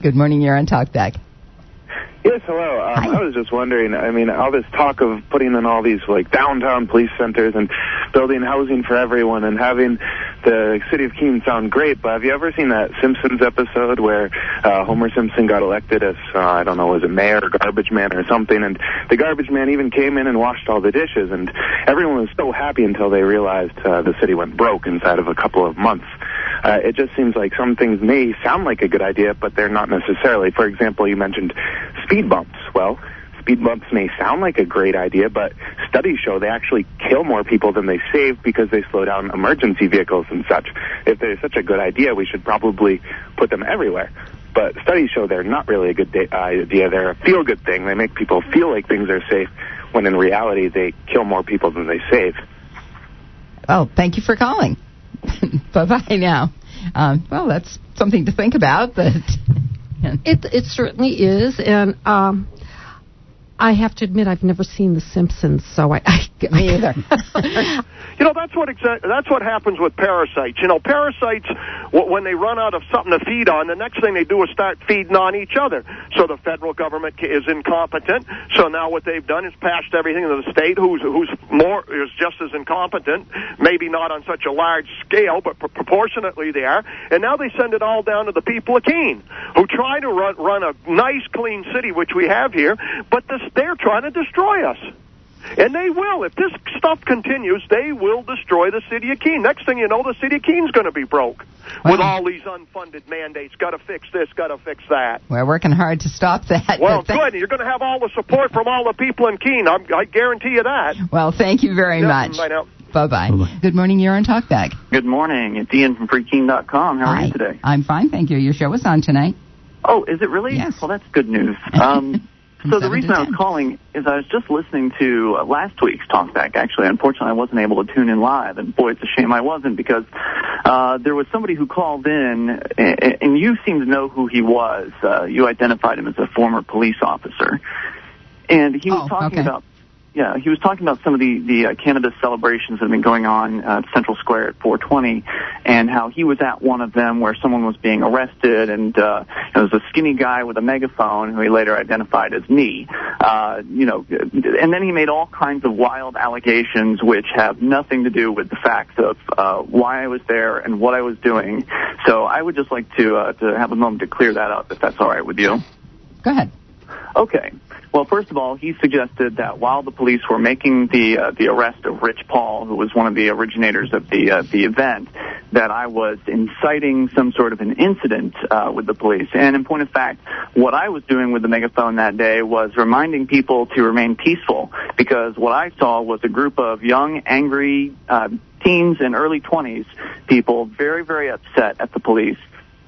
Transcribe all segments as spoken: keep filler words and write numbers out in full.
Good morning, you're on TalkBack. Yes, hello. Um, I was just wondering, I mean, all this talk of putting in all these, like, downtown police centers and building housing for everyone and having the city of Keene sound great, but have you ever seen that Simpsons episode where uh, Homer Simpson got elected as, uh, I don't know, was it mayor or garbage man or something, and the garbage man even came in and washed all the dishes, and everyone was so happy until they realized uh, the city went broke inside of a couple of months. Uh, it just seems like some things may sound like a good idea, but they're not necessarily. For example, you mentioned speed bumps. Well, speed bumps may sound like a great idea, but studies show they actually kill more people than they save because they slow down emergency vehicles and such. If they're such a good idea, we should probably put them everywhere. But studies show they're not really a good da- idea. They're a feel-good thing. They make people feel like things are safe, when in reality they kill more people than they save. Well, thank you for calling. Bye-bye now. Um, well, that's something to think about. But it it certainly is, and um, I have to admit I've never seen The Simpsons, so I, I me either. You know, that's what exa- that's what happens with parasites. You know, parasites, w- when they run out of something to feed on, the next thing they do is start feeding on each other. So the federal government is incompetent. So now what they've done is passed everything to the state, who's who's more is just as incompetent. Maybe not on such a large scale, but pr- proportionately they are. And now they send it all down to the people of Keene, who try to run run a nice, clean city, which we have here, but this, they're trying to destroy us. And they will. If this stuff continues, they will destroy the city of Keene. Next thing you know, the city of Keene's going to be broke well, with all these unfunded mandates. Got to fix this, got to fix that. We're working hard to stop that. Well, th- good. You're going to have all the support from all the people in Keene. I'm, I guarantee you that. Well, thank you very Yep, much. Bye now. Bye-bye. Bye-bye. Good morning. You're on TalkBack. Good morning. It's Ian from free keene dot com. How Hi. are you today? I'm fine, thank you. Your show was on tonight. Oh, is it really? Yes. Well, that's good news. Um, so the reason I was calling is I was just listening to uh, last week's TalkBack, actually. Unfortunately, I wasn't able to tune in live, and boy, it's a shame I wasn't, because uh, there was somebody who called in, and, and you seem to know who he was. Uh, you identified him as a former police officer. And he was oh, talking okay. about Yeah, he was talking about some of the, the uh, cannabis celebrations that have been going on uh, at Central Square at four twenty, and how he was at one of them where someone was being arrested, and uh, it was a skinny guy with a megaphone who he later identified as me. Uh, you know, and then he made all kinds of wild allegations which have nothing to do with the facts of uh, why I was there and what I was doing. So I would just like to uh, to have a moment to clear that up, if that's all right with you. Go ahead. Okay. Well, first of all, he suggested that while the police were making the uh, the arrest of Rich Paul, who was one of the originators of the uh, the event, that I was inciting some sort of an incident uh, with the police. And in point of fact, what I was doing with the megaphone that day was reminding people to remain peaceful, because what I saw was a group of young, angry uh, teens and early twenties people, very, very upset at the police,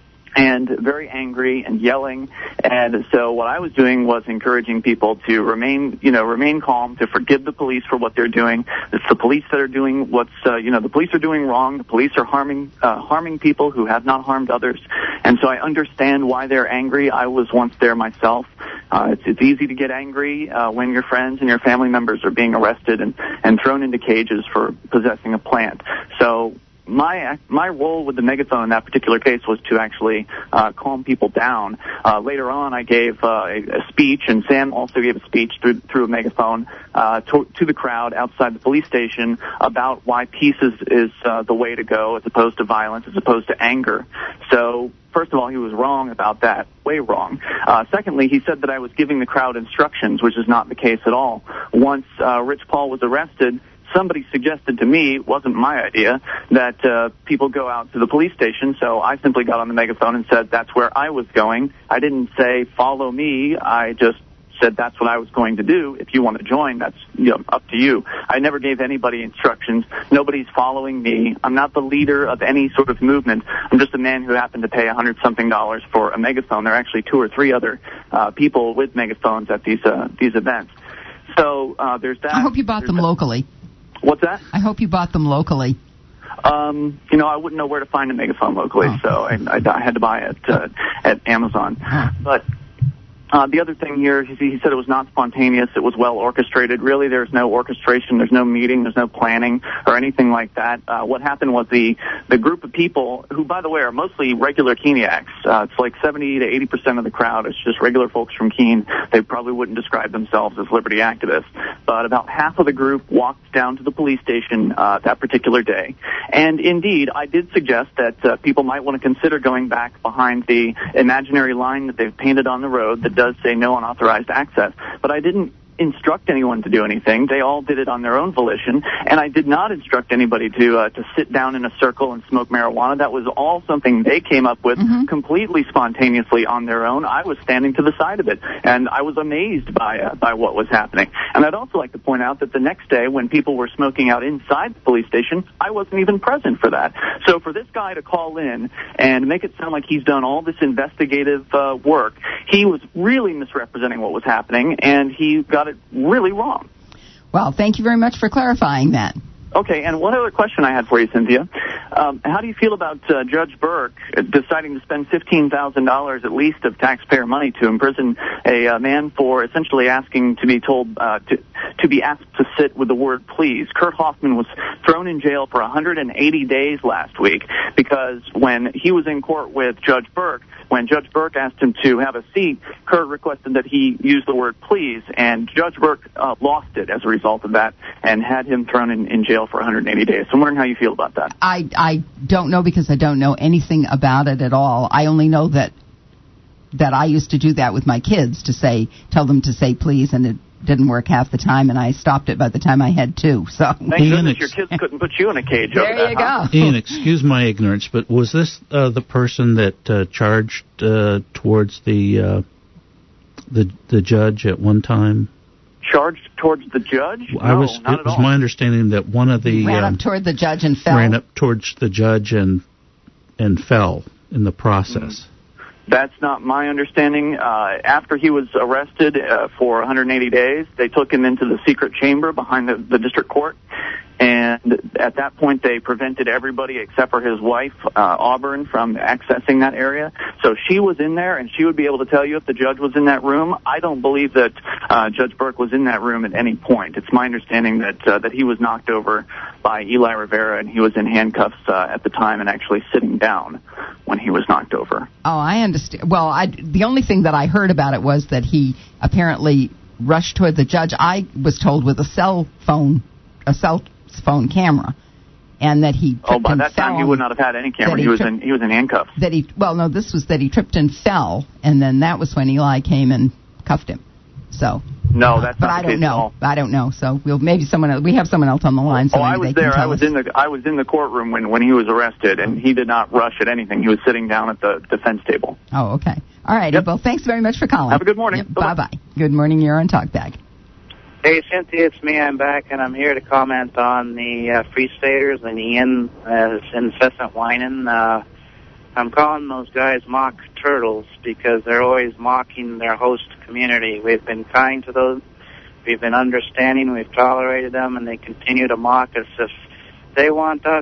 and very angry and yelling. And so what I was doing was encouraging people to remain, you know, remain calm, to forgive the police for what they're doing. It's the police that are doing what's, uh, you know, the police are doing wrong. The police are harming, uh, harming people who have not harmed others. And so I understand why they're angry. I was once there myself. Uh, it's, it's easy to get angry uh, when your friends and your family members are being arrested and, and thrown into cages for possessing a plant. So My my role with the megaphone in that particular case was to actually uh, calm people down. Uh, later on, I gave uh, a, a speech, and Sam also gave a speech through, through a megaphone uh, to, to the crowd outside the police station about why peace is, is uh, the way to go, as opposed to violence, as opposed to anger. So, first of all, he was wrong about that, way wrong. Uh, secondly, he said that I was giving the crowd instructions, which is not the case at all. Once uh, Rich Paul was arrested, somebody suggested to me, it wasn't my idea, that uh, people go out to the police station, so I simply got on the megaphone and said that's where I was going. I didn't say, follow me. I just said that's what I was going to do. If you want to join, that's, you know, up to you. I never gave anybody instructions. Nobody's following me. I'm not the leader of any sort of movement. I'm just a man who happened to pay a hundred something dollars for a megaphone. There are actually two or three other uh, people with megaphones at these uh, these events. So uh, there's that. I hope you bought there's them that. Locally. What's that? I hope you bought them locally. Um, you know, I wouldn't know where to find a megaphone locally, oh. so I, I, I had to buy it uh, at Amazon. Oh. But Uh, the other thing here, he, he said it was not spontaneous. It was well orchestrated. Really, there's no orchestration. There's no meeting. There's no planning or anything like that. Uh, what happened was the, the group of people, who, by the way, are mostly regular Keeniacs. Uh, it's like seventy to eighty percent of the crowd is just regular folks from Keene. They probably wouldn't describe themselves as liberty activists. But about half of the group walked down to the police station uh, that particular day. And indeed, I did suggest that uh, people might want to consider going back behind the imaginary line that they've painted on the road that does say no unauthorized access, but I didn't instruct anyone to do anything. They all did it on their own volition, and I did not instruct anybody to uh, to sit down in a circle and smoke marijuana. That was all something they came up with mm-hmm. completely spontaneously on their own. I was standing to the side of it, and I was amazed by uh, by what was happening. And I'd also like to point out that the next day, when people were smoking out inside the police station, I wasn't even present for that. So for this guy to call in and make it sound like he's done all this investigative uh, work, he was really misrepresenting what was happening, and he got it really wrong. Well, thank you very much for clarifying that. Okay, and one other question I had for you, Cynthia. Um, how do you feel about uh, Judge Burke deciding to spend fifteen thousand dollars at least of taxpayer money to imprison a uh, man for essentially asking to be told uh, to, to be asked to sit with the word please? Kurt Hoffman was thrown in jail for one hundred eighty days last week because when he was in court with Judge Burke, when Judge Burke asked him to have a seat, Kurt requested that he use the word please, and Judge Burke uh, lost it as a result of that and had him thrown in, in jail for one hundred eighty days. So I'm wondering how you feel about that. I, I don't know because I don't know anything about it at all. I only know that that I used to do that with my kids, to say, tell them to say please, and it didn't work half the time, and I stopped it by the time I had two. So thank Ian, goodness your kids couldn't put you in a cage there over that. You go. Huh? Ian, excuse my ignorance, but was this uh, the person that uh, charged uh, towards the uh, the the judge at one time? Charged towards the judge? I no, was. not It at was all. my understanding that one of the ran um, up toward the judge and fell. ran up towards the judge and and fell in the process. Mm. That's not my understanding. Uh, after he was arrested uh, for one hundred eighty days, they took him into the secret chamber behind the, the district court. And at that point, they prevented everybody except for his wife, uh, Auburn, from accessing that area. So she was in there, and she would be able to tell you if the judge was in that room. I don't believe that uh, Judge Burke was in that room at any point. It's my understanding that uh, that he was knocked over by Eli Rivera, and he was in handcuffs uh, at the time and actually sitting down when he was knocked over. Oh, I understand. Well, I, the only thing that I heard about it was that he apparently rushed toward the judge. I was told with a cell phone, a cell phone camera, and that he tripped oh by and that fell. time he would not have had any camera. He, he was tri- in he was in handcuffs. That he well no this was that he tripped and fell, and then that was when Eli came and cuffed him. So no, uh, that's but not I the don't case know. at all. I don't know. So we'll maybe someone else, we have someone else on the line. So oh, maybe I was they there. Can tell I was us. in the I was in the courtroom when when he was arrested, and he did not rush at anything. He was sitting down at the defense table. Oh, okay. All right. Yep. Well, thanks very much for calling. Have a good morning. Yep. Bye bye. Good morning. You're on Talkback. Hey, Cynthia, it's me. I'm back, and I'm here to comment on the uh, Free Staters and Ian uh, incessant whining. Uh, I'm calling those guys mock turtles because they're always mocking their host community. We've been kind to those. We've been understanding. We've tolerated them, and they continue to mock us. If they want us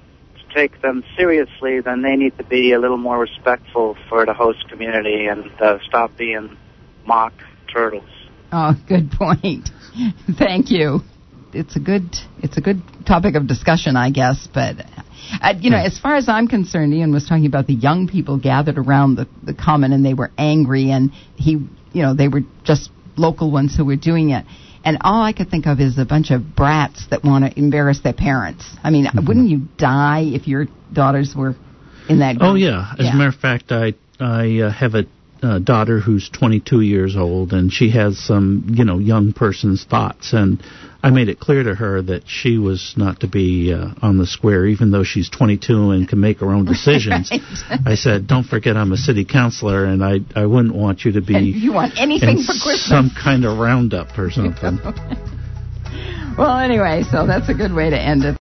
to take them seriously, then they need to be a little more respectful for the host community and uh, stop being mock turtles. Oh, good point. Thank you. It's a good it's a good topic of discussion, I guess. But uh, you know, as far as I'm concerned, Ian was talking about the young people gathered around the the common, and they were angry, and he, you know, they were just local ones who were doing it. And all I could think of is a bunch of brats that want to embarrass their parents. I mean, mm-hmm. wouldn't you die if your daughters were in that group? Oh yeah. As yeah. a matter of fact, I I uh, have a. Uh, daughter who's twenty-two years old, and she has some, you know, young person's thoughts, and I made it clear to her that she was not to be uh, on the square, even though she's twenty-two and can make her own decisions. Right. I said, don't forget I'm a city councilor, and I I wouldn't want you to be and you want anything in for Christmas. Some kind of roundup or something. Well, anyway, so that's a good way to end it.